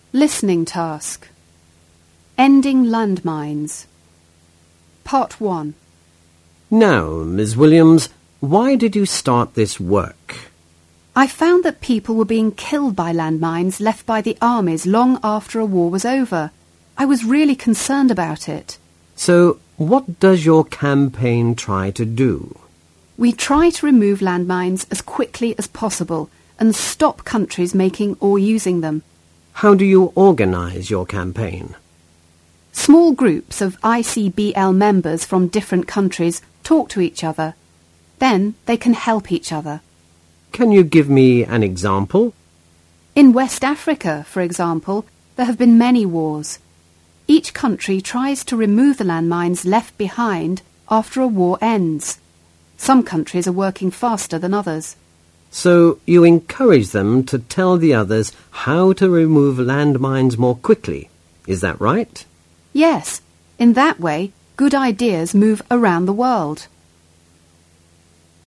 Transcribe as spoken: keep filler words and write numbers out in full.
Listening task. Ending landmines. Part one. Now, Miss Williams, why did you start this work? I found that people were being killed by landmines left by the armies long after a war was over. I was really concerned about it. So, what does your campaign try to do? We try to remove landmines as quickly as possible and stop countries making or using them. How do you organise your campaign? Small groups of I C B L members from different countries talk to each other. Then they can help each other. Can you give me an example? In West Africa, for example, there have been many wars. Each country tries to remove the landmines left behind after a war ends. Some countries are working faster than others. So you encourage them to tell the others how to remove landmines more quickly. Is that right? Yes, in that way, good ideas move around the world.